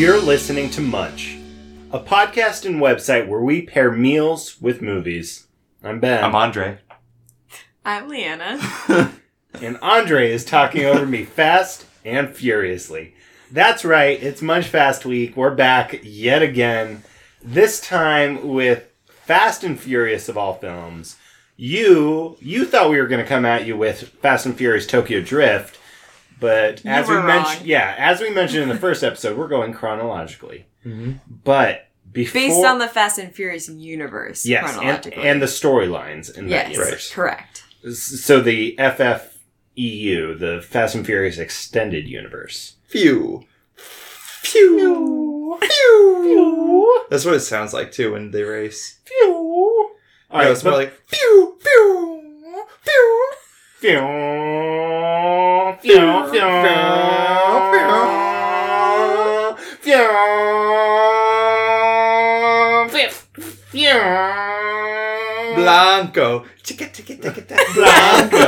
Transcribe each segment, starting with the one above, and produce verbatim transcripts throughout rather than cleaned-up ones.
You're listening to Munch, a podcast and website where we pair meals with movies. I'm Ben. I'm Andre. I'm Leanna. And Andre is talking over me fast and furiously. That's right, it's Munch Fast Week. We're back yet again. This time with Fast and Furious of all films. You, you thought we were going to come at you with Fast and Furious Tokyo Drift. But as we mentioned, yeah, as we mentioned in the first episode, we're going chronologically. Mm-hmm. But before, based on the Fast and Furious universe, yes, chronologically, and, and the storylines in yes, that universe, correct. So the F F E U, the Fast and Furious Extended Universe. Phew, phew, phew, phew. That's what it sounds like too when they race. Phew. All right, no, it's more like phew, phew, phew, phew. Phew, phew, phew, phew, phew. Blanco. Blanco.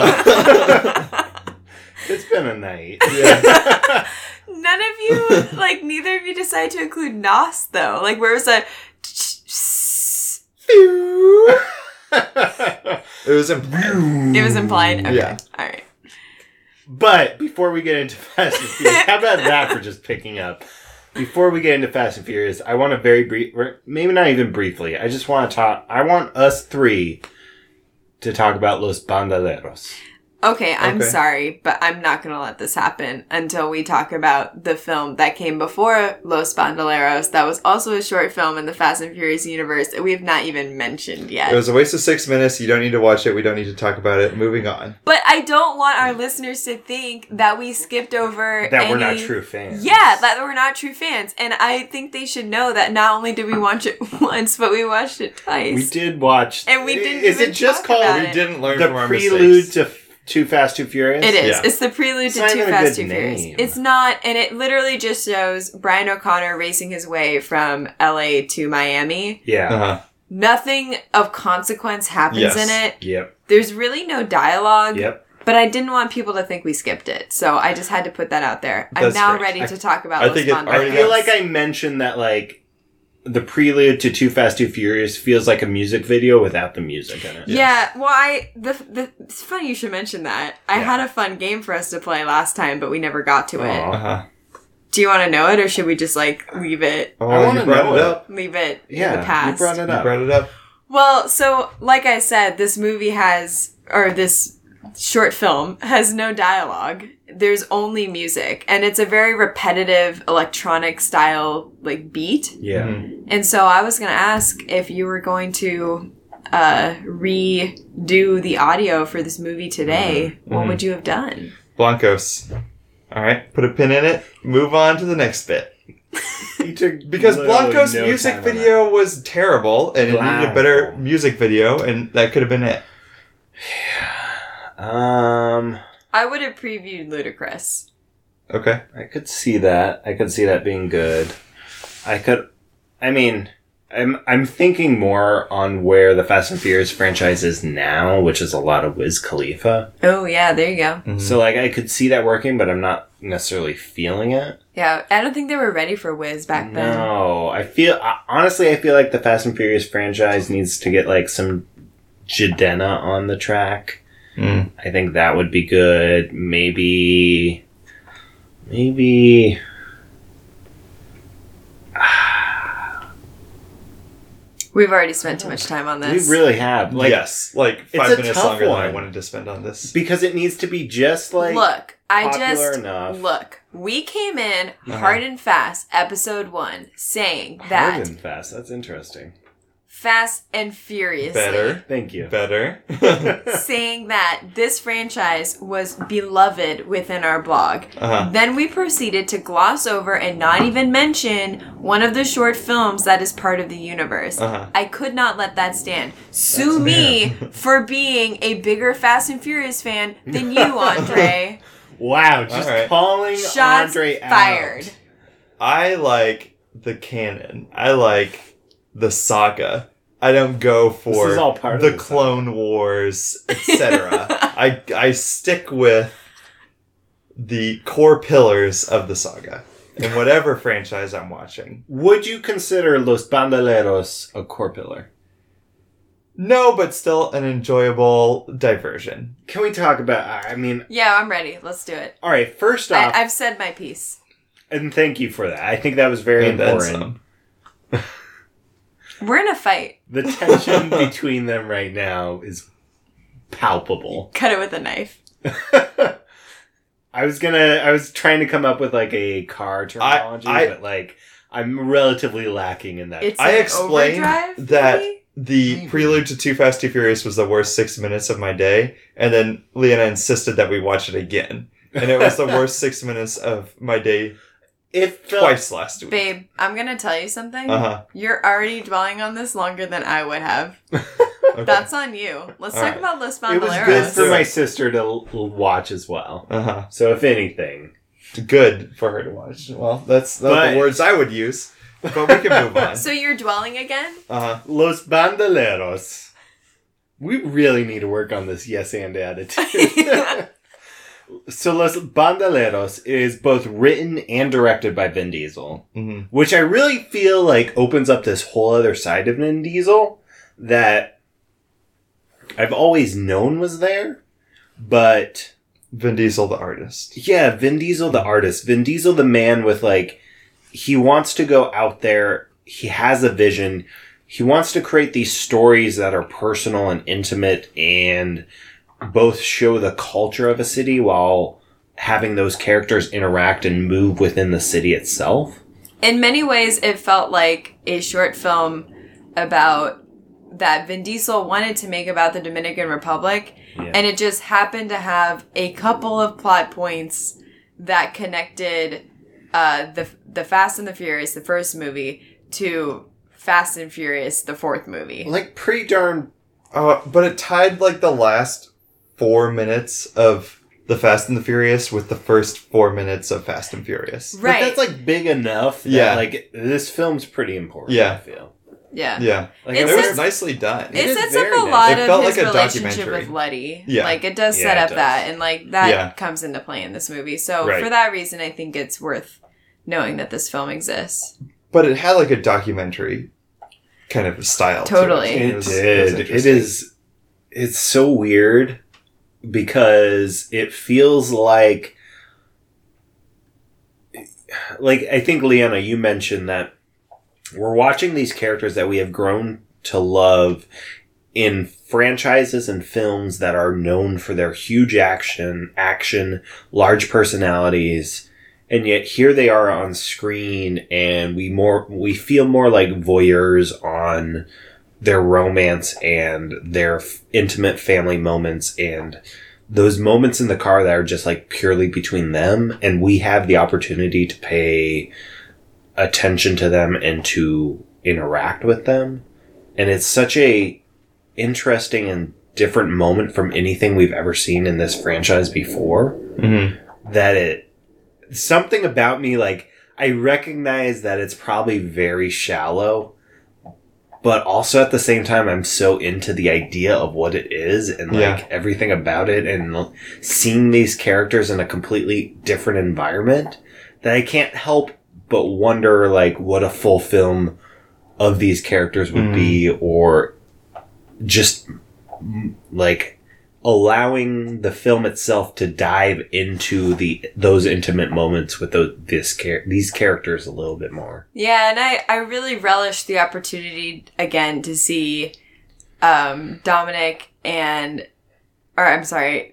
It's been a night. Yeah. None of you, like, neither of you decided to include N O S, though. Like, where it was a... It was implied. It was implied? Okay. Yeah. All right. But before we get into Fast and Furious, how about that for just picking up? Before we get into Fast and Furious, I want to very brief, maybe not even briefly, I just want to talk, I want us three to talk about Los Bandoleros. Okay, I'm okay. sorry, but I'm not going to let this happen until we talk about the film that came before Los Bandoleros. That was also a short film in the Fast and Furious universe that we have not even mentioned yet. It was a waste of six minutes. You don't need to watch it. We don't need to talk about it. Moving on. But I don't want our listeners to think that we skipped over That any... we're not true fans. Yeah, that we're not true fans. And I think they should know that not only did we watch it once, but we watched it twice. We did watch... And we didn't Is even it just talk called... about We it. didn't learn the from our prelude mistakes. to Too Fast, Too Furious? It is. Yeah. It's the prelude It's to not Too even a Fast, good Too Furious. name. It's not, and it literally just shows Brian O'Connor racing his way from L A to Miami. Yeah. Uh-huh. Nothing of consequence happens Yes. in it. Yep. There's really no dialogue. Yep. But I didn't want people to think we skipped it, so I just had to put that out there. I'm That's now great. ready I- to talk about I Los think it Bandoleros. already I feel like I mentioned that, like, the prelude to Too Fast, Too Furious feels like a music video without the music in it. Yeah, well, I the the it's funny you should mention that. I Yeah. had a fun game for us to play last time, but we never got to it. Aw. Uh-huh. Do you want to know it, or should we just like leave it? Oh, I wanna you brought know it it. up. Leave it Yeah, in the past. you brought it You up. brought it up. Well, so like I said, this movie has, or this short film has no dialogue. There's only music, and it's a very repetitive electronic style like beat. Yeah. Mm-hmm. And so I was going to ask if you were going to uh, redo the audio for this movie today. Mm-hmm. What would you have done? Blancos. All right. Put a pin in it. Move on to the next bit. He took Because literally Blanco's no music time on video was terrible, and it needed a better Blanco. music video, and that could have been it. that. Um, I would have previewed Ludacris. Okay. I could see that. I could see that being good. I could. I mean, I'm I'm thinking more on where the Fast and Furious franchise is now, which is a lot of Wiz Khalifa. Oh, yeah, there you go. Mm-hmm. So, like, I could see that working, but I'm not necessarily feeling it. Yeah, I don't think they were ready for Wiz back then. No, I feel I- honestly, I feel like the Fast and Furious franchise needs to get like some Jidenna on the track. Mm. I think that would be good. Maybe, maybe. We've already spent too much time on this. We really have. Like, yes, like it's five a minutes tough longer than I one. wanted to spend on this. because it needs to be just like Look, I popular just enough. look. We came in Uh-huh. hard and fast, episode one, saying hard that and fast. That's interesting. Fast and Furiously, Better. Thank you. Better. saying that this franchise was beloved within our blog. Uh-huh. Then we proceeded to gloss over and not even mention one of the short films that is part of the universe. Uh-huh. I could not let that stand. Sue me for being a bigger Fast and Furious fan than you, Andre. Wow, just All right. calling Shots Andre fired. out. I like the canon. I like the saga. I don't go for This is all part of the the Clone Wars, et cetera. I I stick with the core pillars of the saga. in whatever franchise I'm watching. Would you consider Los Bandoleros a core pillar? No, but still an enjoyable diversion. Can we talk about, I mean... Yeah, I'm ready. Let's do it. All right, first off... I, I've said my piece. And thank you for that. I think that was very and important. We're in a fight. The tension between them right now is palpable. Cut it with a knife. I was gonna, I was trying to come up with like a car terminology, I, I, but like, I'm relatively lacking in that. It's I an explained overdrive, that maybe? the Maybe. prelude to Too Fast, Too Furious was the worst six minutes of my day, and then Leanna insisted that we watch it again. And it was the worst six minutes of my day It felt, twice last week. Babe, I'm gonna tell you something. Uh-huh. You're already dwelling on this longer than I would have. Okay. That's on you. Let's All talk right. about Los it was Bandoleros. good for Do my it. sister to l- watch as well. Uh-huh. So if anything, Good for her to watch. Well, that's not But- the words I would use. But we can move on. So you're dwelling again? Uh-huh. Los Bandoleros. We really need to work on this yes and attitude. So Los Bandoleros is both written and directed by Vin Diesel, Mm-hmm. which I really feel like opens up this whole other side of Vin Diesel that I've always known was there, but Vin Diesel, the artist. yeah, Vin Diesel, the artist, Vin Diesel, the man with like, he wants to go out there. He has a vision. He wants to create these stories that are personal and intimate and both show the culture of a city while having those characters interact and move within the city itself. In many ways, it felt like a short film about that Vin Diesel wanted to make about the Dominican Republic, Yeah. and it just happened to have a couple of plot points that connected uh, the the Fast and the Furious, the first movie, to Fast and Furious, the fourth movie. Like pretty darn. Uh, but it tied like the last four minutes of The Fast and the Furious with the first four minutes of Fast and Furious. Right. But that's like big enough that Yeah. like this film's pretty important, Yeah. I feel. Yeah. Yeah. Like It It, I sets- was nicely done. It It is sets up very a nice. lot It of felt his like a relationship documentary. with Letty. Yeah. Like, it does Yeah, set it up does. that, and, like, that Yeah. comes into play in this movie. So, Right. for that reason, I think it's worth knowing that this film exists. But it had like a documentary kind of style. to Totally. it. It was- did. was It interesting. is. It's so weird because it feels like, like I think Leanna, you mentioned that we're watching these characters that we have grown to love in franchises and films that are known for their huge action, action, large personalities. And yet here they are on screen and we more, we feel more like voyeurs on their romance and their f- intimate family moments and those moments in the car that are just like purely between them. And we have the opportunity to pay attention to them and to interact with them. And it's such a interesting and different moment from anything we've ever seen in this franchise before Mhm. that it, something about me, like, I recognize that it's probably very shallow, but also at the same time, I'm so into the idea of what it is and like Yeah. everything about it and l- seeing these characters in a completely different environment that I can't help but wonder like what a full film of these characters would Mm. be, or just mm, like allowing the film itself to dive into the those intimate moments with those this char- these characters a little bit more. Yeah, and I, I really relish the opportunity again to see um, Dominic and, or I'm sorry,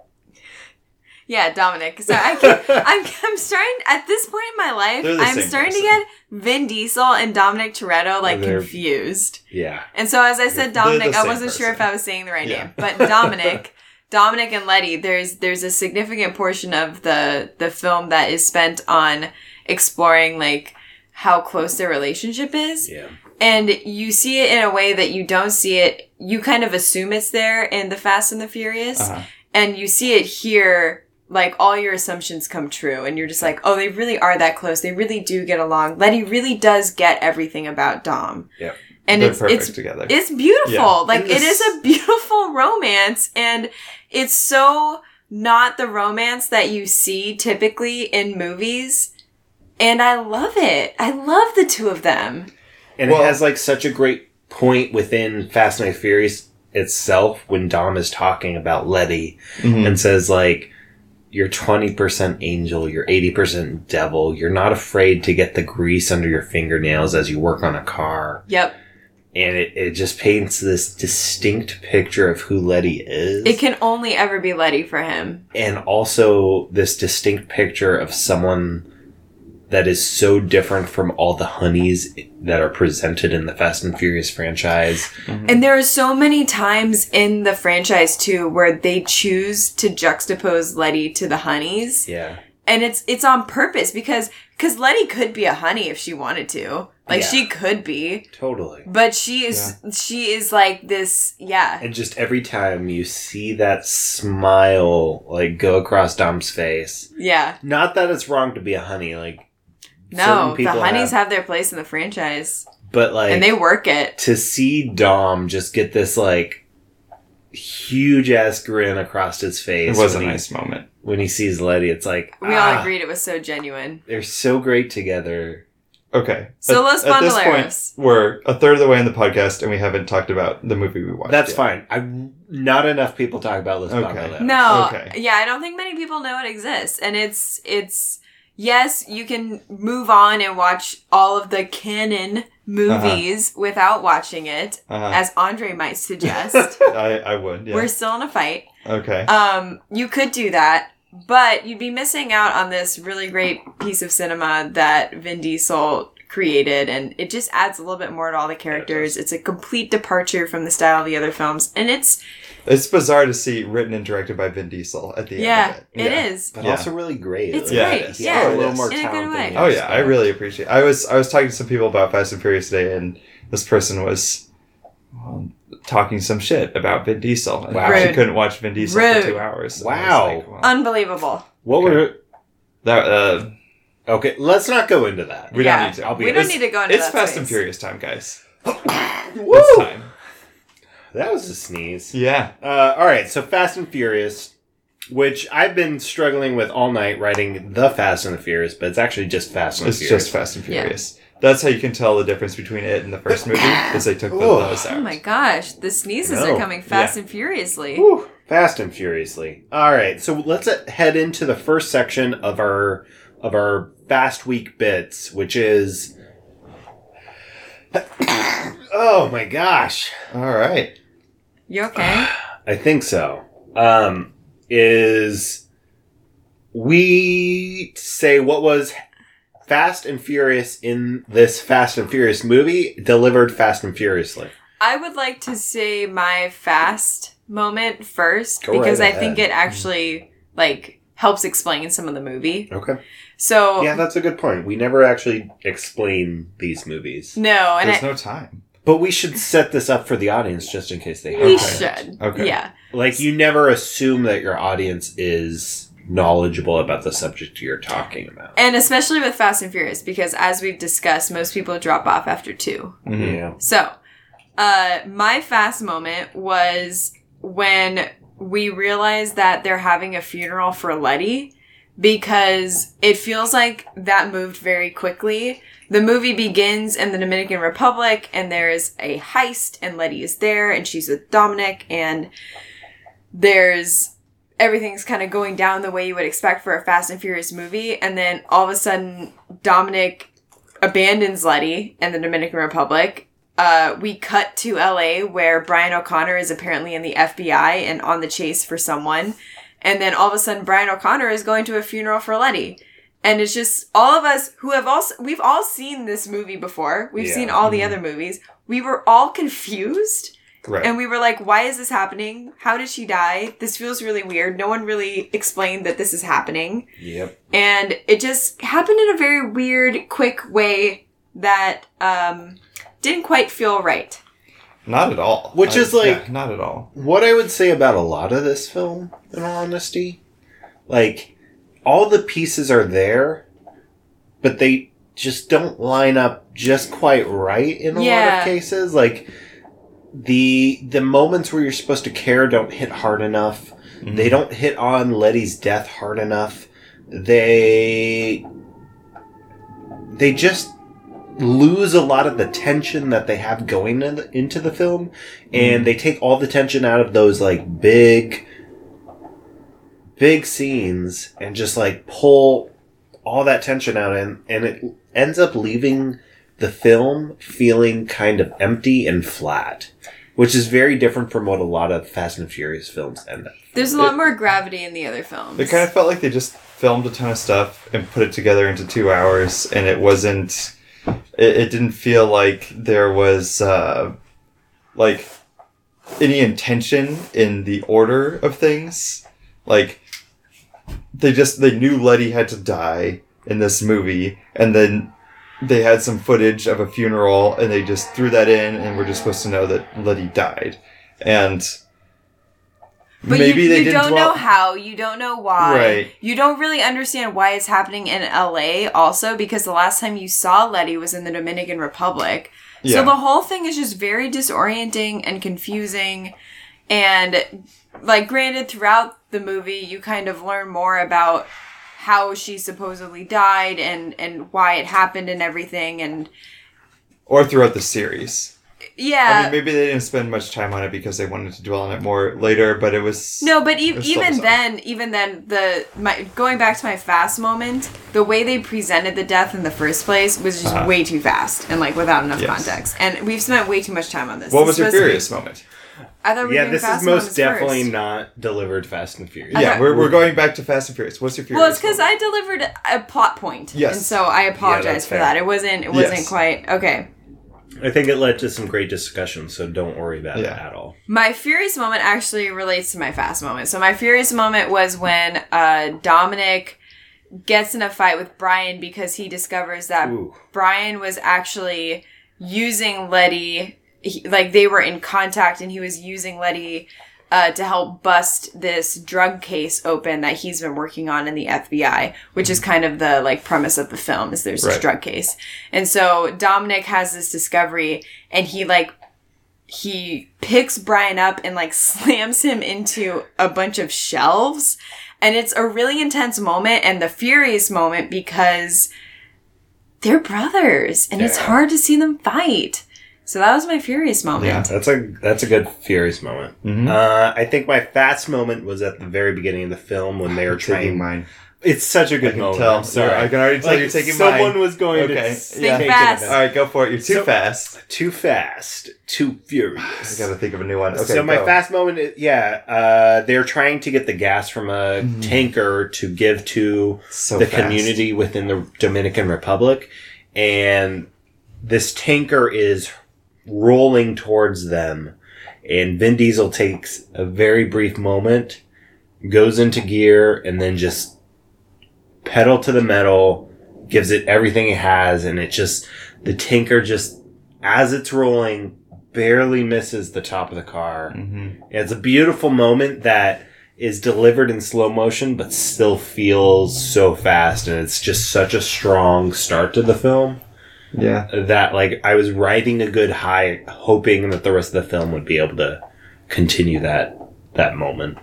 yeah, Dominic. So I can, I'm I'm starting at this point in my life. They're the I'm same starting person. to get Vin Diesel and Dominic Toretto like They're- confused. Yeah. And so as I said They're Dominic, the I same wasn't sure if person. I was saying the right Yeah. name, but Dominic, Dominic and Letty, there's there's a significant portion of the the film that is spent on exploring like how close their relationship is. Yeah. And you see it in a way that you don't see it. You kind of assume it's there in The Fast and the Furious. Uh-huh. And you see it here, like all your assumptions come true. And you're just like, oh, they really are that close. They really do get along. Letty really does get everything about Dom. Yeah. And They're it's perfect it's together. it's beautiful. Yeah. Like And it this- is a beautiful romance, and it's so not the romance that you see typically in movies. And I love it. I love the two of them. And Well- it has like such a great point within Fast and the Furious itself when Dom is talking about Letty Mhm. and says like, you're twenty percent angel, you're eighty percent devil, you're not afraid to get the grease under your fingernails as you work on a car. Yep. And it, it just paints this distinct picture of who Letty is. It can only ever be Letty for him. And also this distinct picture of someone that is so different from all the honeys that are presented in the Fast and Furious franchise. And there are so many times in the franchise too where they choose to juxtapose Letty to the honeys. Yeah. And it's it's on purpose because cause Letty could be a honey if she wanted to. Like Yeah. she could be. Totally. But she is she is like this yeah. And just every time you see that smile like go across Dom's face, Yeah. not that it's wrong to be a honey, like No, certain the people honeys have, have their place in the franchise. but like And they work it. to see Dom just get this like huge ass grin across his It face. was a when he- nice moment. when he sees Letty. It's like We ah, all agreed it was so genuine. they're so great together. Okay. So at, Los at this Bandoleros. point, we're a third of the way in the podcast, and we haven't talked about the movie we watched. That's yet. fine. I not enough people talk about Los Okay. Bandoleros. No, Okay. yeah, I don't think many people know it exists, and it's it's yes, you can move on and watch all of the canon movies without watching it, Uh-huh. as Andre might suggest. I, I would. Yeah. We're still in a fight. okay. Um, you could do that, but you'd be missing out on this really great piece of cinema that Vin Diesel created, and it just adds a little bit more to all the characters. It's a complete departure from the style of the other films, and it's It's bizarre to see written and directed by Vin Diesel at the yeah, end of it. it Yeah. is. But Yeah. also really great. It's Yeah, great. it is. Yeah, a Oh, it little is. more In a good talent than way. you Oh yeah, I expect. really appreciate. I was I was talking to some people about Fast and Furious today, and this person was um, talking some shit about Vin Diesel, and Wow. how she Rude. couldn't watch Vin Diesel Rude. for two hours. And I was Wow. like, well, Unbelievable. What Okay. were that uh, okay? Let's not go into that. we Yeah. don't need to. I'll be We don't It's- need to go into It's that Fast space. and Furious time, guys. Woo! It's time. That was a sneeze. Yeah. Uh, all right, so Fast and Furious, which I've been struggling with all night writing the Fast and the Furious, but it's actually just Fast and It's Furious. just Fast and Yeah. Furious. That's how you can tell the difference between it and the first movie, is they took the Oh. those out. Oh my gosh, the sneezes No. are coming fast and furiously. Whew, fast and furiously. All right, so let's uh, head into the first section of our of our Fast Week bits, which is oh my gosh, All right. You okay? I think so. Um, is we say what was Fast and Furious in this Fast and Furious movie delivered Fast and Furiously. I would like to say my fast moment first Go because right I think ahead. it actually like helps explain some of the movie. Okay. So Yeah, that's a good point. We never actually explain these movies. no, and There's I, no time. But we should set this up for the audience just in case they we haven't. should. Okay. Yeah. Like, you never assume that your audience is knowledgeable about the subject you're talking about. And especially with Fast and Furious because as we've discussed, most people drop off after two. Mhm. Yeah. So, uh, my fast moment was when we realized that they're having a funeral for Letty because it feels like that moved very quickly. The movie begins in the Dominican Republic and there's a heist and Letty is there and she's with Dominic and there's everything's kind of going down the way you would expect for a Fast and Furious movie. And then all of a sudden Dominic abandons Letty in the Dominican Republic. Uh, we cut to L A where Brian O'Connor is apparently in the F B I and on the chase for someone. And then all of a sudden Brian O'Connor is going to a funeral for Letty. And it's just all of us who have also, we've all seen this movie before. We've Yeah. seen all the other movies. We were all confused. Right. And we were like, why is this happening? How did she die? This feels really weird. No one really explained that this is happening. Yep. And it just happened in a very weird, quick way that um, didn't quite feel right. Not at all. Which I- is like- yeah, not at all. What I would say about a lot of this film, in all honesty, like, all the pieces are there, but they just don't line up just quite right in a lot Yeah. of cases. Like, the the moments where you're supposed to care don't hit hard enough. Mhm. They don't hit on Letty's death hard enough. They they just lose a lot of the tension that they have going in the, into the film, and mm. they take all the tension out of those like big, big scenes and just like pull all that tension out, and and it ends up leaving the film feeling kind of empty and flat, which is very different from what a lot of Fast and Furious films end up. There's a lot it, more gravity in the other films. It kind of felt like they just filmed a ton of stuff and put it together into two hours, and it wasn't. It, it didn't feel like there was uh, like any intention in the order of things. Like they just they knew Letty had to die in this movie, and then they had some footage of a funeral, and they just threw that in, and we're just supposed to know that Letty died, and. But Maybe you, they you didn't don't dwell- know how, you don't know why. Right. You don't really understand why it's happening in L A also, because the last time you saw Letty was in the Dominican Republic. Yeah. So the whole thing is just very disorienting and confusing. And, like, granted, throughout the movie, you kind of learn more about how she supposedly died and, and why it happened and everything. And Or throughout the series. Yeah. I mean, maybe they didn't spend much time on it because they wanted to dwell on it more later, but it was... No, but e- even bizarre. then, even then, the my going back to my fast moment, the way they presented the death in the first place was just uh-huh. way too fast and, like, without enough yes. context. And we've spent way too much time on this. What this was your Furious moment? I thought we were yeah, doing this Fast is most definitely first. not delivered Fast and Furious. Yeah, we're, we're going back to Fast and Furious. What's your Furious Well, it's because moment? I delivered a plot point. Yes. And so I apologize yeah, for fair. that. It wasn't, it wasn't yes. quite... Okay. I think it led to some great discussion, so don't worry about yeah. it at all. My Furious moment actually relates to my Fast moment. So my Furious moment was when uh, Dominic gets in a fight with Brian because he discovers that Ooh. Brian was actually using Letty, he, like they were in contact, and he was using Letty uh, to help bust this drug case open that he's been working on in the F B I, which is kind of the like premise of the film, is there's this right. drug case. And so Dominic has this discovery, and he like he picks Brian up and like slams him into a bunch of shelves, and it's a really intense moment and the Furious moment because they're brothers and yeah. it's hard to see them fight. So that was my Furious moment. Yeah, that's a that's a good Furious moment. Mm-hmm. Uh, I think my Fast moment was at the very beginning of the film when they were trying. Mine. It's such a good I can moment. Tell. Sorry, I can already tell like, you're taking someone mine. Someone was going okay. to yeah. take fast. All right, go for it. You're too so, fast. Too fast. Too furious. I gotta think of a new one. Okay, so my go. Fast moment, is, yeah, uh, they're trying to get the gas from a mm. tanker to give to so the fast. community within the Dominican Republic, and this tanker is rolling towards them, and Vin Diesel takes a very brief moment, goes into gear, and then just pedal to the metal, gives it everything it has, and it just, the tanker just, as it's rolling, barely misses the top of the car. Mm-hmm. It's a beautiful moment that is delivered in slow motion, but still feels so fast, and it's just such a strong start to the film. Yeah. That, like, I was riding a good high, hoping that the rest of the film would be able to continue that that moment.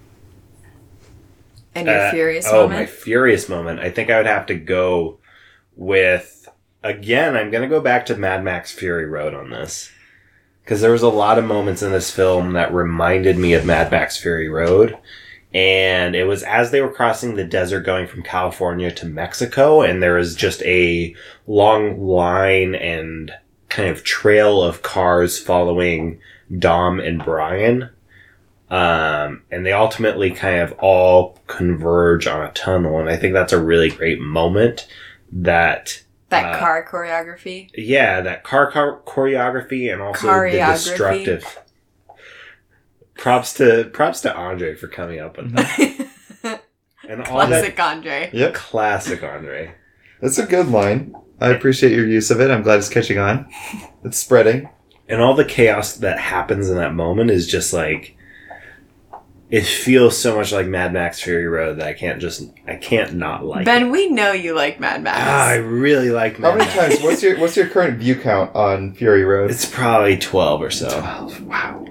And your uh, Furious oh, moment? Oh, my Furious moment. I think I would have to go with, again, I'm going to go back to Mad Max Fury Road on this. Because there was a lot of moments in this film that reminded me of Mad Max Fury Road. And it was as they were crossing the desert going from California to Mexico, and there was just a long line and kind of trail of cars following Dom and Brian. Um, and they ultimately kind of all converge on a tunnel, and I think that's a really great moment that... That uh, car choreography? Yeah, that car, car choreography, and also the destructive... Props to props to Andre for coming up with that. And all Classic that, Andre. Yep. Classic Andre. That's a good line. I appreciate your use of it. I'm glad it's catching on. It's spreading. And all the chaos that happens in that moment is just like, it feels so much like Mad Max Fury Road that I can't just, I can't not like Ben, it. we know you like Mad Max. Ah, I really like Mad How many Max. times? What's your What's your current view count on Fury Road? It's probably twelve or so. twelve. Wow.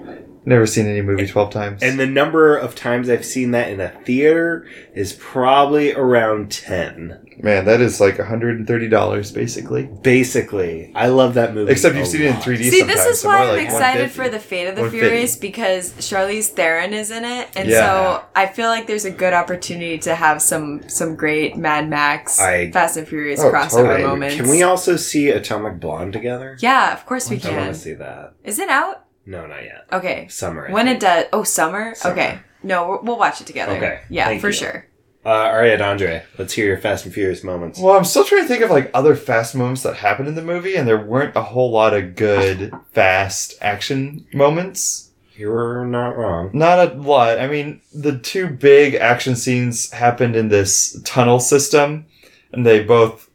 Never seen any movie twelve times. And the number of times I've seen that in a theater is probably around ten. Man, that is like one hundred thirty dollars, basically. Basically. I love that movie. Except a you've seen it in lot. three D See, sometimes. this is so why more I'm like excited one for The Fate of the one fifty. Furious, because Charlize Theron is in it. And Yeah. so I feel like there's a good opportunity to have some some great Mad Max, I- Fast and Furious Oh, crossover totally. moments. Can we also see Atomic Blonde together? Yeah, of course we I want can. to see that. Is it out? No, not yet. Okay. Summer. I When think. it does. Oh, summer? Summer. Okay. No, we'll- we'll watch it together. Okay. Yeah, Thank for you. sure. Uh, all right, Andre. Let's hear your Fast and Furious moments. Well, I'm still trying to think of like other fast moments that happened in the movie, and there weren't a whole lot of good fast action moments. You're not wrong. Not a lot. I mean, the two big action scenes happened in this tunnel system, and they both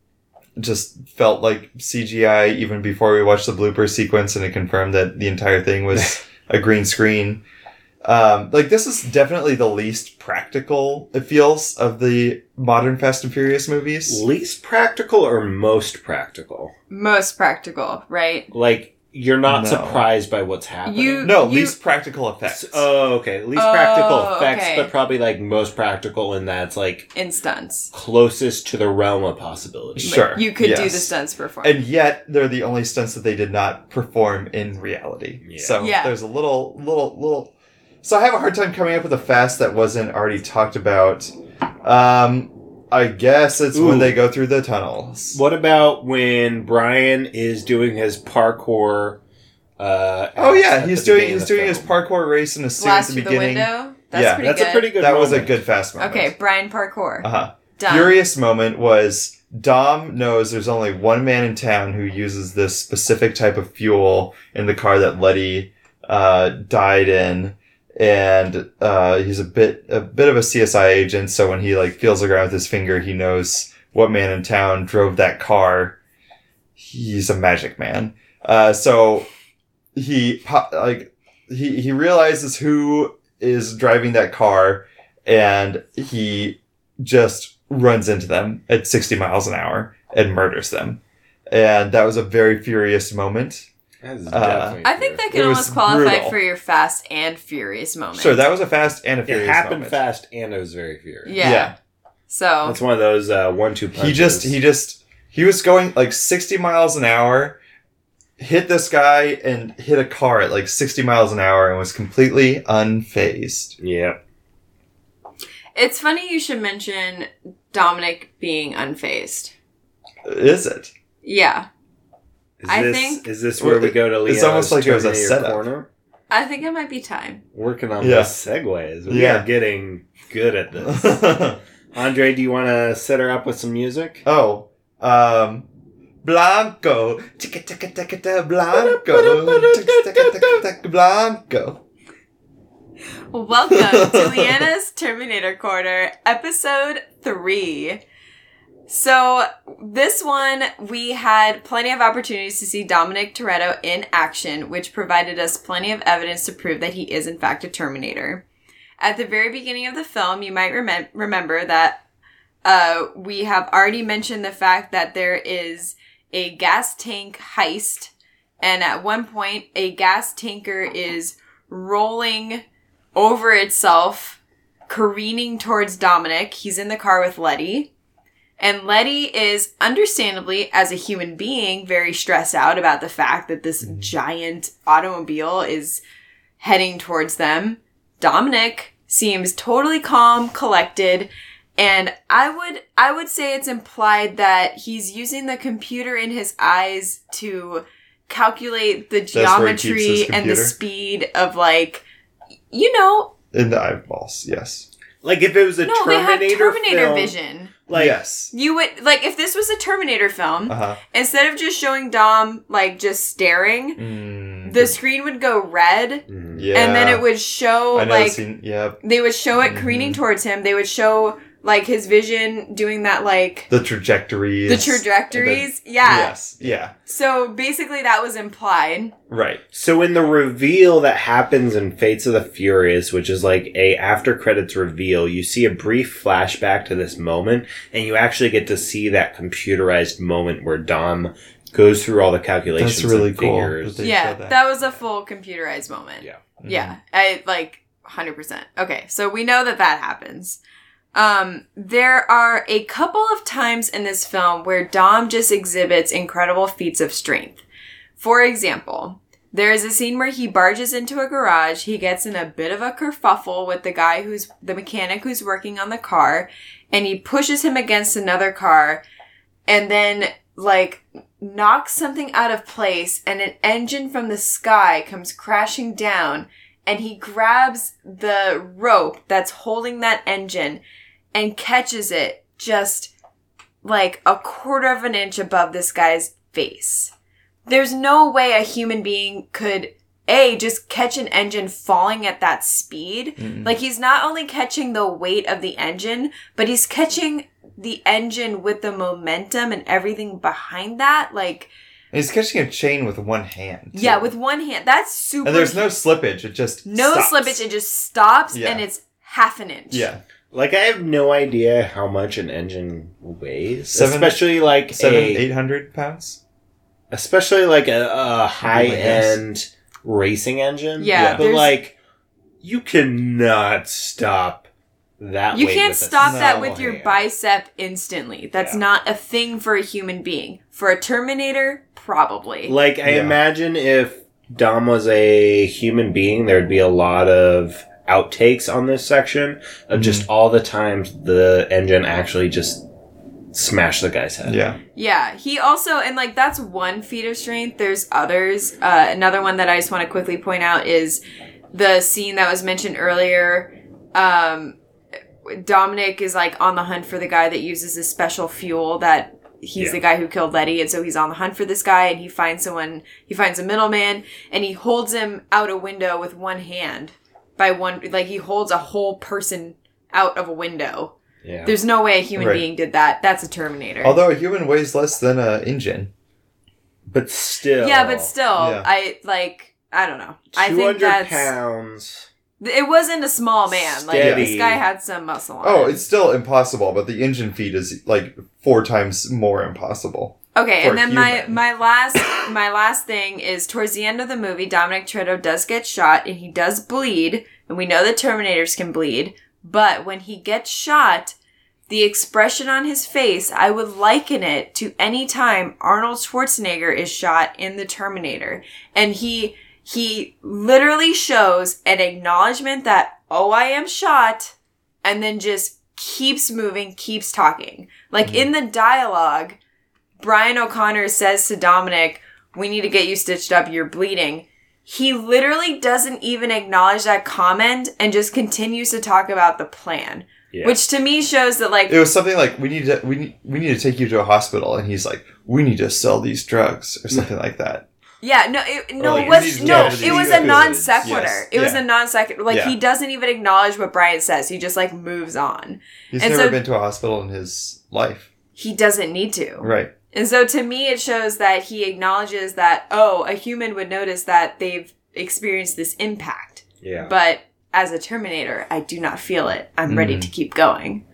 just felt like C G I even before we watched the blooper sequence, and it confirmed that the entire thing was a green screen. Um, like, this is definitely the least practical, it feels, of the modern Fast and Furious movies. Least practical or most practical? Most practical, right? Like, you're not No. surprised by what's happening? You- No, least practical effects. Oh, okay. Least Oh, practical effects, okay. but probably, like, most practical in that it's, like, In stunts. closest to the realm of possibility. Sure. You could do yes. the stunts perform. And yet, they're the only stunts that they did not perform in reality. Yeah. So Yeah. there's a little, little, little. So I have a hard time coming up with a fast that wasn't already talked about. Um, I guess it's Ooh. when they go through the tunnels. What about when Brian is doing his parkour? Uh, Oh at- yeah, at he's the doing beginning he's of the doing his film. parkour race in a suit Blast at the through the beginning. window. That's Yeah. pretty That's good. a pretty good. That was a moment. good fast moment. Okay, Brian Parkour. Uh huh. Done. Furious moment was Dom knows there's only one man in town who uses this specific type of fuel in the car that Letty uh, died in, and uh, he's a bit a bit of a C S I agent. So when he like feels the ground with his finger, he knows what man in town drove that car. He's a magic man. Uh, so he po- like he he realizes who is driving that car, and he just runs into them at sixty miles an hour and murders them. And that was a very furious moment. That is Uh, definitely I think that It can was almost qualify brutal. for your fast and furious moment. Sure, that was a fast and a it furious happened moment. fast and it was very furious. Yeah. Yeah. So That's one of those uh, one-two punches. He just, he just, he was going like sixty miles an hour, hit this guy and hit a car at like sixty miles an hour and was completely unfazed. Yeah. it's funny you should mention Dominic being unfazed. Is it? Yeah. Is I this, think- is this where we go to Leo's It's almost like it was a Terminator setup. corner? I think it might be time. Working on Yeah. those segues. We Yeah. are getting good at this. Andre, do you want to set her up with some music? Oh, um, Blanco, ticka ticka ticka ticka Blanco, ticka ticka ticka ticka Blanco. Welcome to Leanna's Terminator Corner, episode three. So, this one, we had plenty of opportunities to see Dominic Toretto in action, which provided us plenty of evidence to prove that he is, in fact, a Terminator. At the very beginning of the film, you might rem- remember that uh, we have already mentioned the fact that there is a gas tank heist, and at one point, a gas tanker is rolling over itself, careening towards Dominic. He's in the car with Letty. And Letty is, understandably, as a human being, very stressed out about the fact that this giant automobile is heading towards them. Dominic seems totally calm, collected, and I would I would say it's implied that he's using the computer in his eyes to calculate the where he keeps his geometry and the computer? speed of, like, you know, In the eyeballs, yes. Like if it was a no, they have Terminator Terminator film, vision. like yes. You would, like, if this was a Terminator film, Uh-huh. instead of just showing Dom, like, just staring, Mm, the screen would go red, Mhm. Mm-hmm. yeah. and then it would show, I know like, the scene, yep. they would show it careening Mhm. towards him. They would show, like, his vision doing that, like, The trajectories. the trajectories. Yeah. Yes, yeah, So, basically, that was implied. right. So in the reveal that happens in Fates of the Furious, which is like a after credits reveal, you see a brief flashback to this moment, and you actually get to see that computerized moment where Dom goes through all the calculations. That's really and cool figures. that they Yeah, showed that. that. was a full computerized moment. Yeah. Mhm. Yeah, I like one hundred percent. Okay, so we know that that happens. Um, there are a couple of times in this film where Dom just exhibits incredible feats of strength. For example, there is a scene where he barges into a garage, he gets in a bit of a kerfuffle with the guy who's, the mechanic who's working on the car, and he pushes him against another car, and then, like, knocks something out of place, and an engine from the sky comes crashing down, and he grabs the rope that's holding that engine and catches it just like a quarter of an inch above this guy's face. There's no way a human being could, A, just catch an engine falling at that speed. Mm-mm. Like, he's not only catching the weight of the engine, but he's catching the engine with the momentum and everything behind that. Like, And he's catching a chain with one hand. too. yeah, with one hand. That's super. And there's no slippage. It just no stops. slippage. It just stops, Yeah. and it's half an inch. Yeah. Like, I have no idea how much an engine weighs. Seven- especially like Seven, a, eight hundred pounds? especially like a, a high-end racing engine. Yeah, Yeah. But there's- like, you cannot stop that You weight can't with a stop that single with your hand. bicep instantly. That's Yeah. not a thing for a human being. For a Terminator, probably. Like, I Yeah. imagine if Dom was a human being, there'd be a lot of outtakes on this section of just all the times the engine actually just smashed the guy's head. Yeah. Yeah, he also, and like that's one feat of strength. There's others. Uh, another one that I just want to quickly point out is the scene that was mentioned earlier. Um, Dominic is like on the hunt for the guy that uses this special fuel that he's Yeah. the guy who killed Letty. And so he's on the hunt for this guy, and he finds someone, he finds a middleman, and he holds him out a window with one hand by one, like he holds a whole person out of a window. Yeah. There's no way a human Right. being did that. That's a Terminator. Although a human weighs less than an engine. But still. Yeah, but still, Yeah. I like. I don't know. I think 200 that's. pounds. It wasn't a small man. Like Steady. this guy had some muscle on. Oh, him. it's still impossible, but the engine feed is like four times more impossible. okay. for And then my human. my last my last thing is towards the end of the movie, Dominic Toretto does get shot and he does bleed, and we know that Terminators can bleed. But when he gets shot, the expression on his face, I would liken it to any time Arnold Schwarzenegger is shot in The Terminator. And he he literally shows an acknowledgement that, oh, I am shot, and then just keeps moving, keeps talking. Like in the dialogue, Brian O'Connor says to Dominic, we need to get you stitched up, you're bleeding. He literally doesn't even acknowledge that comment and just continues to talk about the plan. Yeah. Which to me shows that, like, It was something like we need to we need, we need to take you to a hospital, and he's like, we need to sell these drugs or something like that. yeah, no, it, no, like, it we need was to no, get rid of it was these a non foods. sequitur. Yes. It was Yeah. a non sequitur. Like Yeah. he doesn't even acknowledge what Brian says. He just like moves on. He's And never so- been to a hospital in his life, He doesn't need to. right? And so to me, it shows that he acknowledges that, oh, a human would notice that they've experienced this impact. Yeah. But as a Terminator, I do not feel it. I'm ready Mhm. to keep going.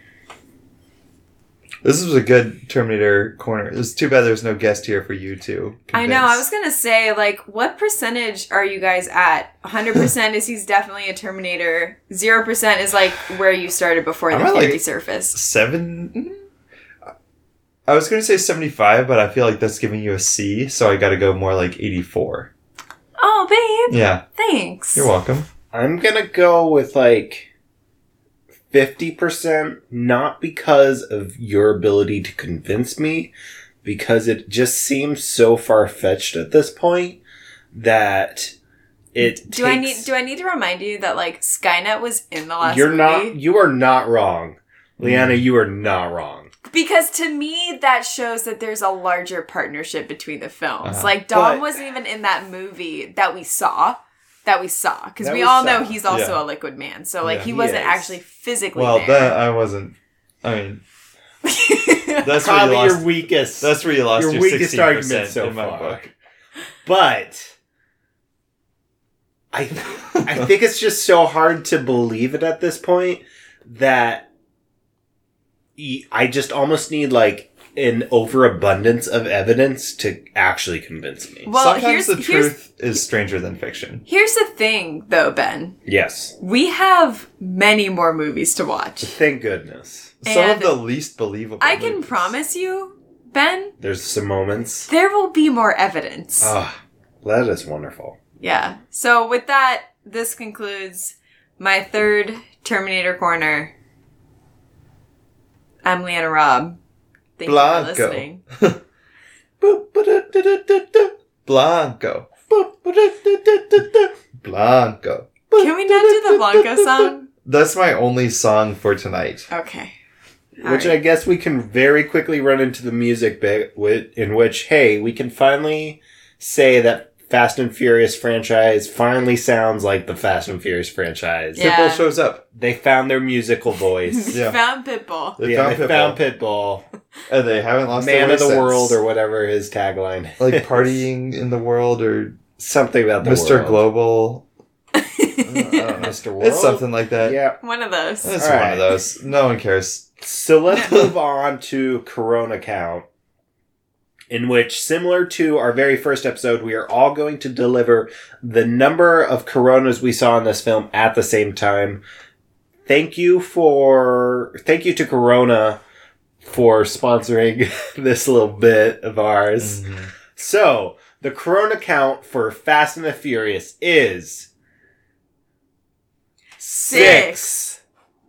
This was a good Terminator corner. It's too bad there's no guest here for you to. I know. I convince. was going to say, like, what percentage are you guys at? one hundred percent is he's definitely a Terminator. zero percent is, like, where you started before the I'm at, theory like, surfaced. seven. I was going to say seventy-five, but I feel like that's giving you a C, so I got to go more like eighty-four. Oh, babe. Yeah, Thanks. you're welcome. I'm gonna go with like fifty percent, not because of your ability to convince me, because it just seems so far-fetched at this point that it Do I takes- need do I need to remind you that, like, Skynet was in the last You're movie? not, you are not wrong. Leanna, Mm. you are not wrong. Because to me, that shows that there's a larger partnership between the films. Uh-huh. Like, Dom But- wasn't even in that movie that we saw. That we saw. Because That we we all saw. know he's also Yeah. a liquid man. So, like, Yeah. he He wasn't is. actually physically Well, there. that I wasn't. I mean, that's where you Probably lost. your weakest. That's where you lost your your, weakest sixteen argument percent so in my far. book. But I, I think it's just so hard to believe it at this point that y- I just almost need like an overabundance of evidence to actually convince me. Well, Sometimes here's, the here's, truth is stranger than fiction. here's the thing, though, Ben. Yes. We have many more movies to watch. Thank goodness. Some of And the least believable I can movies. promise you, Ben, There's some moments. there will be more evidence. Ah, that is wonderful. Yeah. So with that, this concludes my third Terminator Corner. I'm Leanna Robb. Thank Blanco. you for listening. Blanco. Blanco. Can we not do the Blanco song? That's my only song for tonight. Okay. Which I guess we can very quickly run into the music bit, with, in which, hey, we can finally say that Fast and Furious franchise finally sounds like the Fast and Furious franchise. Yeah. Pitbull shows up. They found their musical voice. Yeah. Found Pitbull. They yeah, found they Pitbull. found Pitbull. And they haven't lost Man their of the way since. world, or whatever his tagline. like partying in the world, or Something about the Mister world. Global. I don't know. Mister World? It's something like that. Yeah. One of those. It's All one right. of those. No one cares. So let's move on to Corona Count, in which, similar to our very first episode, we are all going to deliver the number of Coronas we saw in this film at the same time. Thank you for, thank you to Corona for sponsoring this little bit of ours. Mm-hmm. So, the Corona count for Fast and the Furious is six.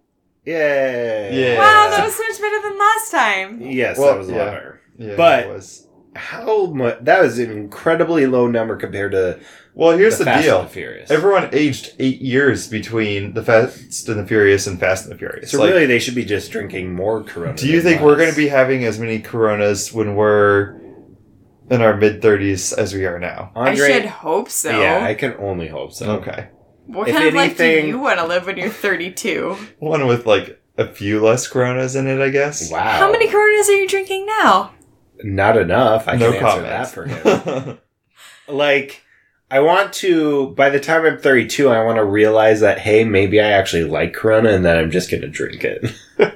Yay. Yeah. Wow, that was so much better than last time. Yes, Well, that was a yeah. lot better. Yeah, But- it was. How much? That was an incredibly low number compared to Well, here's the, the, Fast deal. and the Furious. Everyone aged eight years between the Fast and the Furious and Fast and the Furious. so Like, really, they should be just drinking more Corona. do you than think we're less. going to be having as many Coronas when we're in our mid thirties as we are now? Andre, I should hope so. Yeah, I can only hope so. Okay. What If kind of life do anything- you want to live when you're thirty-two? One with like a few less Coronas in it, I guess. Wow. How many Coronas are you drinking now? Not enough. I no can answer that comment. for him. Like, I want to, by the time I'm thirty-two, I want to realize that, hey, maybe I actually like Corona and then I'm just going to drink it.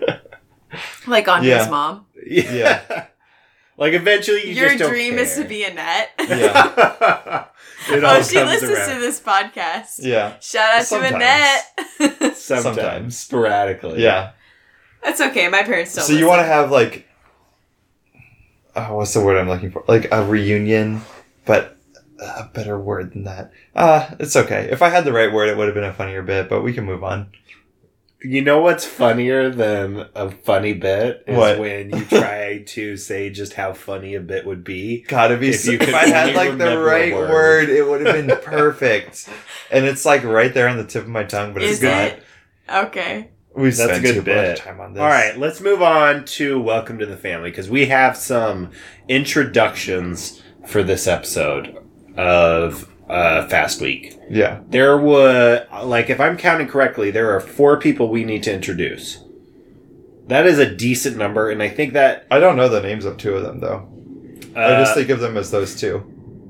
Like Andre's Yeah. mom. Yeah. Like, eventually you Your just don't dream is to care. be Annette. Yeah. It all Oh, she comes listens around. to this podcast. Yeah. Shout out Sometimes. to Annette. Sometimes, Sometimes. sporadically. Yeah. That's okay. My parents don't So you listen. want to have like, oh, what's the word I'm looking for? Like a reunion, but a better word than that. Ah, it's okay. If I had the right word, it would have been a funnier bit, but we can move on. You know what's funnier than a funny bit is What? when you try to say just how funny a bit would be. Gotta be. If So, you if could I had only like the remember a right word. word. it would have been perfect. And it's like right there on the tip of my tongue, but Is it's not. it? Okay. We've That's a spent good too bit. much time on this. All right, let's move on to Welcome to the Family because we have some introductions for this episode of uh, Fast Week. Yeah. There were, like, if I'm counting correctly, there are four people we need to introduce. That is a decent number, and I think that I don't know the names of two of them though. I uh, just think of them as those two.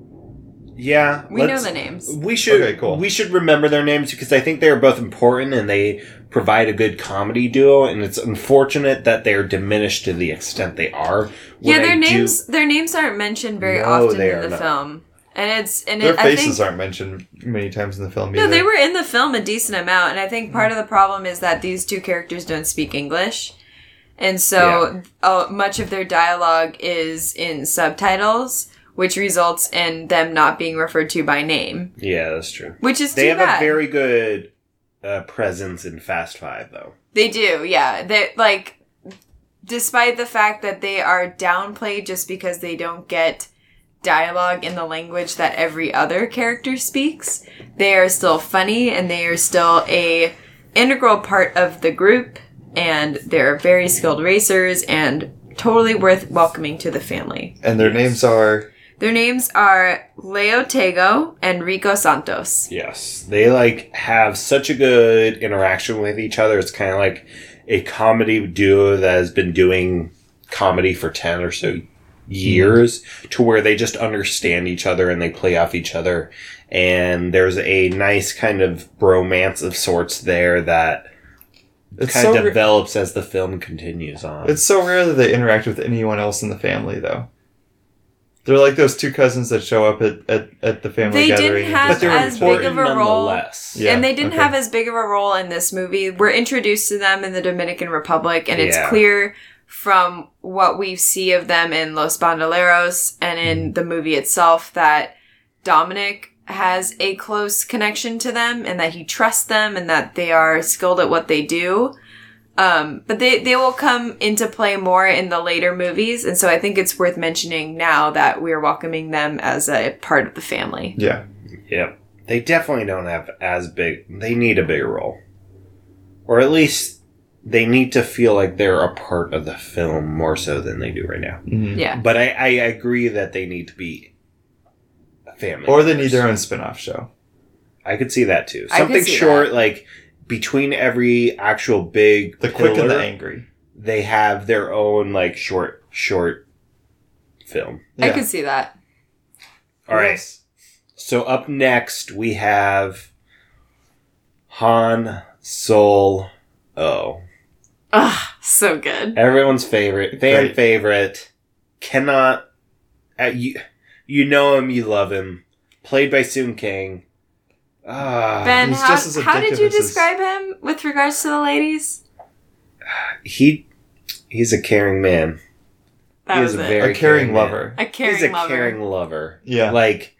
yeah, We know let's- the names. We should Okay, cool. we should remember their names because I think they are both important and they provide a good comedy duo. And it's unfortunate that they're diminished to the extent they are. Yeah, When their I do- names their names aren't mentioned very No, often they in are the not. film. And it's and Their it, I faces think aren't mentioned many times in the film No, either. they were in the film a decent amount, and I think part of the problem is that these two characters don't speak English. And so uh, much of their dialogue is in subtitles, which results in them not being referred to by name, Yeah, that's true. which is They too have bad. a very good uh, presence in Fast Five, though. They do, yeah. They like, despite the fact that they are downplayed just because they don't get dialogue in the language that every other character speaks, they are still funny and they are still a integral part of the group, and they're very skilled racers and totally worth welcoming to the family. And their Yes. names are Their names are Leo Tego and Rico Santos. Yes, they like have such a good interaction with each other. It's kind of like a comedy duo that has been doing comedy for ten or so years, to where they just understand each other and they play off each other. And there's a nice kind of bromance of sorts there that It's kind so of ra- develops as the film continues on. It's so rare that they interact with anyone else in the family, though. They're like those two cousins that show up at, at, at the family They gathering. didn't and have just- they're as big of important a role. nonetheless. Yeah, and they didn't okay. have as big of a role in this movie. We're introduced to them in the Dominican Republic, and it's Yeah. clear from what we see of them in Los Bandoleros and in the movie itself that Dominic has a close connection to them and that he trusts them and that they are skilled at what they do. Um, but they, they will come into play more in the later movies. And so I think it's worth mentioning now that we're welcoming them as a part of the family. Yeah. Yep. They definitely don't have as big... They need a bigger role. Or at least they need to feel like they're a part of the film more so than they do right now. Mhm. Yeah. But I, I agree that they need to be a family. Or they need members. their own spin-off show. I could see that too. I could Something see short, that. like between every actual big The quick and the pillar, angry. they have their own like short, short film. I Yeah. could see that. All right. Yes. So up next we have Han Solo. Oh, Ugh, so good. everyone's favorite, fan Great. favorite. Cannot uh, you you know him, you love him. Played by Sung Kang. Ah, Ben, he's how, just as how did addictive you as his- describe him with regards to the ladies? he he's a caring man. That He was is a it. very A caring man. lover. A caring He's a lover. caring lover. Yeah. Like,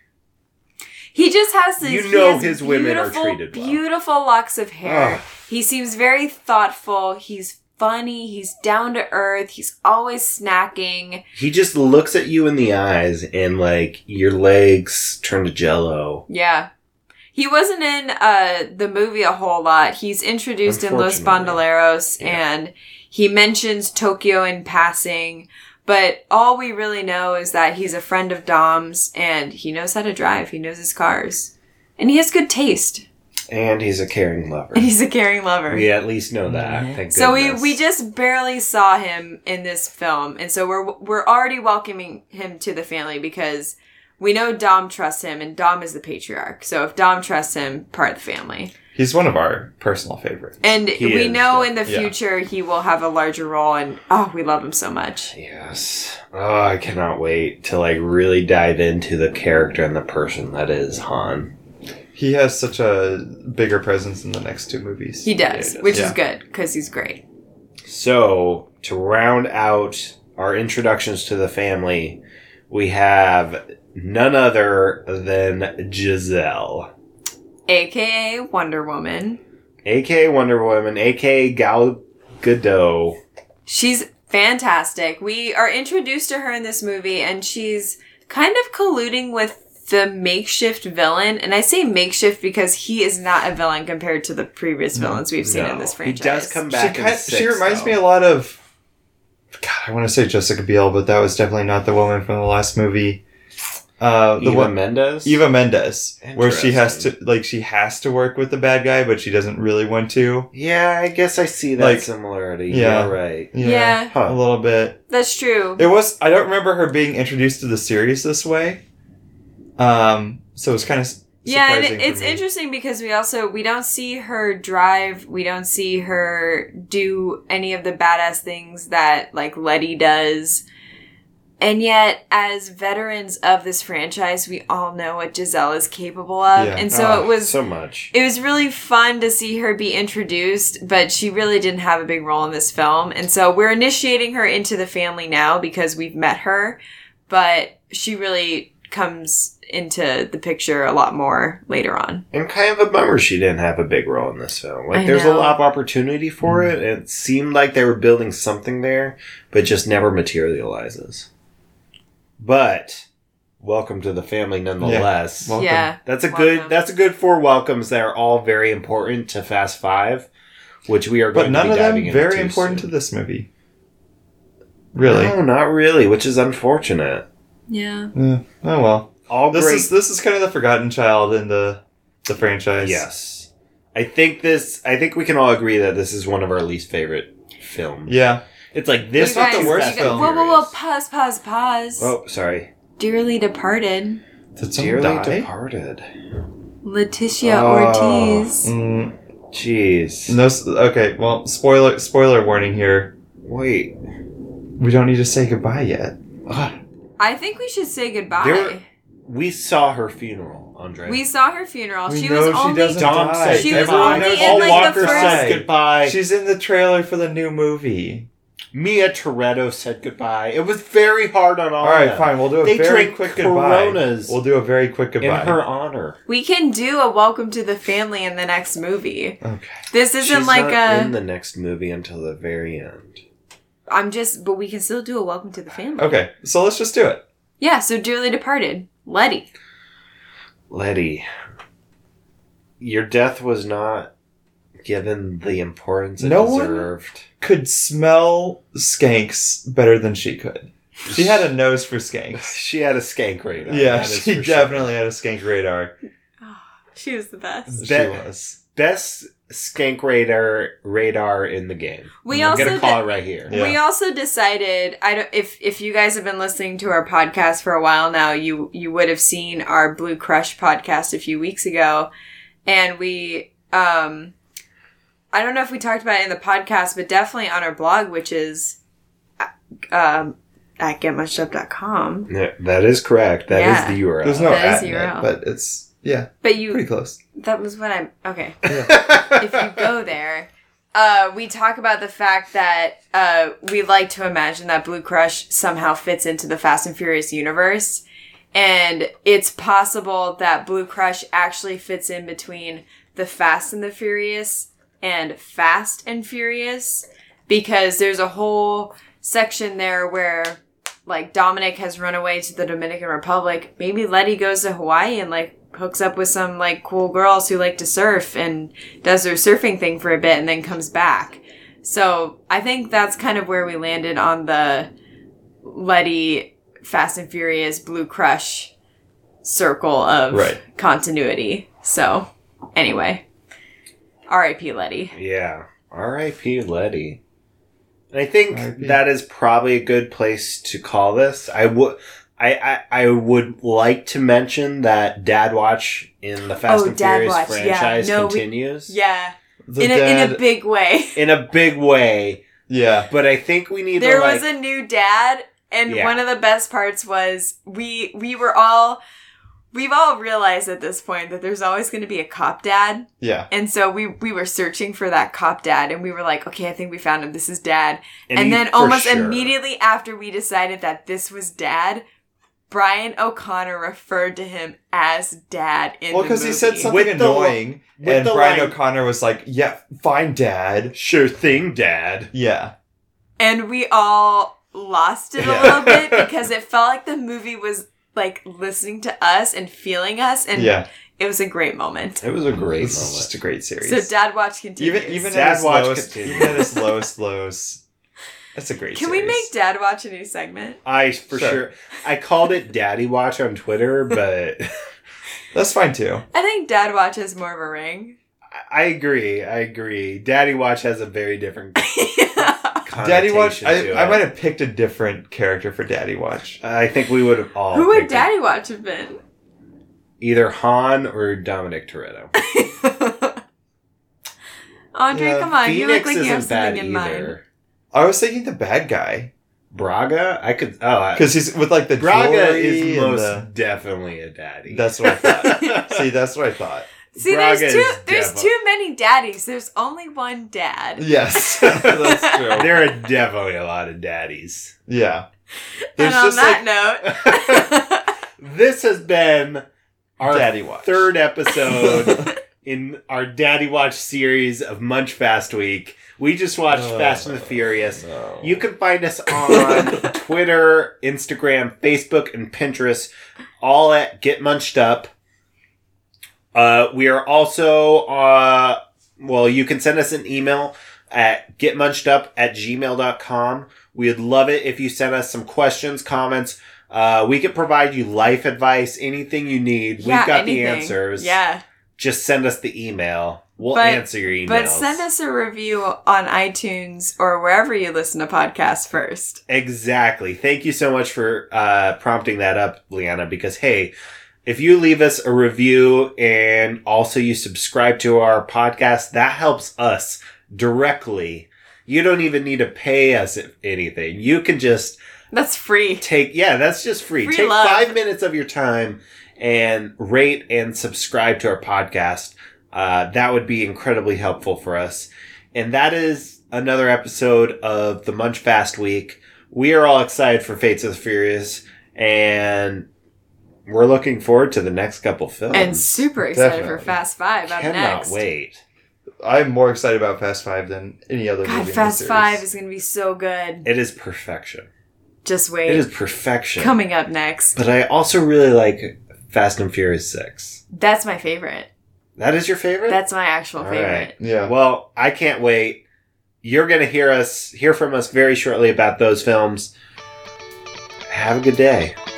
He just has this. You he know has his women are beautiful, treated well. Beautiful locks of hair. Ugh. He seems very thoughtful. He's funny. He's down to earth. He's always snacking. he just looks at you in the eyes and, like, your legs turn to jello. Yeah. He wasn't in uh, the movie a whole lot. He's introduced in Los Unfortunately. Bandoleros, Yeah. and he mentions Tokyo in passing. But all we really know is that he's a friend of Dom's, and he knows how to drive. He knows his cars. And he has good taste. And he's a caring lover. And he's a caring lover. We at least know that. Thank So we, goodness. we just barely saw him in this film, and so we're we're already welcoming him to the family because we know Dom trusts him, and Dom is the patriarch. So if Dom trusts him, part of the family. He's one of our personal favorites. And He we is, know yeah. in the Yeah. future he will have a larger role, and oh, we love him so much. Yes. Oh, I cannot wait to, like, really dive into the character and the person that is Han. He has such a bigger presence in the next two movies. He does, he does. which Yeah. is good because he's great. So, to round out our introductions to the family, we have none other than Giselle. A K A Wonder Woman. A K A Wonder Woman, A K A Gal Gadot. She's fantastic. We are introduced to her in this movie, and she's kind of colluding with the makeshift villain. And I say makeshift because he is not a villain compared to the previous villains we've seen No, in this he franchise. does come She, back in kind, six, she reminds though. me a lot of. God, I want to say Jessica Biel, but that was definitely not the woman from the last movie. Uh, the Eva one, Mendes? Eva Mendes, where she has to Interesting. like she has to work with the bad guy, but she doesn't really want to. Yeah, I guess I see that Like, similarity. yeah. You're right. Yeah. Huh. a little bit. That's true. It was. I don't remember her being introduced to the series this way. Um, so it's kind of Yeah, and surprising it, it's for me. interesting because we also we don't see her drive, we don't see her do any of the badass things that like Letty does. And yet, as veterans of this franchise, we all know what Giselle is capable of. Yeah. And so Oh, it was so much. it was really fun to see her be introduced, but she really didn't have a big role in this film. And so we're initiating her into the family now because we've met her, but she really comes into the picture a lot more later on. And kind of a bummer she didn't have a big role in this film. Like, I there's know. a lot of opportunity for it. And it seemed like they were building something there, but just never materializes. But welcome to the family nonetheless. Welcome. Yeah. That's a Welcome. good. That's a good four welcomes that are all very important to Fast Five, which we are going But none to be of them diving into very important soon. to this movie. Really? No, not really, which is unfortunate. Yeah. Yeah. Oh well. All This great. is this is kind of the forgotten child in the the franchise. Yes, I think this. I think we can all agree that this is one of our least favorite films. Yeah. It's like this. It's not the is worst Fast you guys- film. Whoa, and whoa, whoa! Furious. Pause, pause, pause. Oh, sorry. Dearly departed, Did someone Dearly die? departed. Letitia Oh. Ortiz. Mm, Jeez. No. s- Okay. Well, spoiler spoiler warning here. Wait. We don't need to say goodbye yet. Ugh. I think we should say goodbye. There- We saw her funeral, Andre. We saw her funeral. We she know was she only doesn't Dom die. said She was goodbye. only in, Paul like, the Walker first- says goodbye. She's in the trailer for the new movie. Mia Toretto said goodbye. It was very hard on all, All right, of them. fine. We'll do a They very drank quick goodbye. Coronas We'll do a very quick in goodbye. her honor. We can do a welcome to the family in the next movie. Okay. This isn't She's like not a. in the next movie until the very end. I'm just, but we can still do a welcome to the family. Okay. So let's just do it. Yeah. So dearly departed, Letty. Letty, your death was not given the importance it No one- deserved. Could smell skanks better than she could. She had a nose for skanks. She had a skank radar. Yeah, that is she for sure. definitely had a skank radar. She was the best. She Be- was. Best skank radar radar in the game. We I'm also gonna call did- it right here. Yeah. We also decided. I don't. If if you guys have been listening to our podcast for a while now, you you would have seen our Blue Crush podcast a few weeks ago, and we. um I don't know if we talked about it in the podcast, but definitely on our blog, which is um, at get much up dot com. Yeah, that is correct. That is Yeah. the U R L. There's no That is at in U R L. it, but it's yeah, But pretty you, close. that was what I'm, okay. Yeah. If you go there, uh, we talk about the fact that uh, we like to imagine that Blue Crush somehow fits into the Fast and Furious universe. And it's possible that Blue Crush actually fits in between the Fast and the Furious and Fast and Furious, because there's a whole section there where like Dominic has run away to the Dominican Republic. Maybe Letty goes to Hawaii and like hooks up with some like cool girls who like to surf and does their surfing thing for a bit and then comes back. So I think that's kind of where we landed on the Letty Fast and Furious Blue Crush circle of Right. continuity. So anyway, R I P Letty. Yeah. R I P Letty. And I think R I P that is probably a good place to call this. I would I, I, I would like to mention that Dad Watch in the Fast Oh, and Dad Furious Watch, yeah. franchise No, we- continues. Yeah, The in a, in dad, a big way. In a big way. yeah. But I think we need There to like was a new dad, and Yeah. one of the best parts was we we were all we've all realized at this point that there's always going to be a cop dad, Yeah. and so we we were searching for that cop dad, and we were like, okay, I think we found him. This is Dad. And, he- then for almost sure. immediately after we decided that this was Dad, Brian O'Connor referred to him as Dad in Well, the because he said movie. something With the- annoying, with and the Brian line- O'Connor was like, "Yeah, fine, Dad." Sure thing, Dad. Yeah. And we all lost it a Yeah. little bit because it felt like the movie was like listening to us and feeling us, and Yeah. it was a great moment. It was a great This is moment. just a great series. So Dad Watch continues. even even Dad at his Watch lowest, continues. even at his lowest lows, that's a great. Can series. we make Dad Watch a new segment? I for Sure. sure. I called it Daddy Watch on Twitter, but That's fine too. I think Dad Watch has more of a ring. I agree. I agree. Daddy Watch has a very different Daddy Watch. connotation I, to I it. might have picked a different character for Daddy Watch. I think we would have all. Who would picked Daddy Watch have been? Either Han or Dominic Toretto. Andre, Yeah, come on. you look Phoenix like you have isn't bad something in mind. either. I was thinking the bad guy Braga, I could. Oh, I- because he's with like the Braga jewelry is and most the- definitely a daddy. That's what I thought. See, that's what I thought. See, Braga there's two. is There's defi- too many daddies. There's only one dad. Yes, that's true. there are definitely a lot of daddies. Yeah. And There's on just that like note, This has been our Daddy Watch. third episode in our Daddy Watch series of Munch Fast Week. We just watched Oh, Fast and the Furious. no. You can find us on Twitter, Instagram, Facebook, and Pinterest, all at Get Munched Up. Uh, we are also, uh, well, you can send us an email at getmunchedup at gmail dot com. We'd love it if you send us some questions, comments. Uh, we can provide you life advice, anything you need. yeah, We've got anything. the answers. Yeah, Just send us the email. We'll But- answer your emails. but send us a review on iTunes or wherever you listen to podcasts first. Exactly. Thank you so much for uh, prompting that up, Leanna, because, hey, if you leave us a review and also you subscribe to our podcast, that helps us directly. You don't even need to pay us anything. You can just That's free. take, yeah, that's just free. Free take love. five minutes of your time and rate and subscribe to our podcast. Uh, that would be incredibly helpful for us. And that is another episode of the Munch Fast Week. We are all excited for Fates of the Furious, and we're looking forward to the next couple films. And super excited Definitely. for Fast Five up Cannot next. wait. I'm more excited about Fast Five than any other movie God, in the Fast series. Five is going to be so good. It is perfection. Just wait. It is perfection. Coming up next. But I also really like Fast and Furious six. That's my favorite. That is your favorite? That's my actual All favorite. right. Yeah. Well, I can't wait. You're going to hear us hear from us very shortly about those films. Have a good day.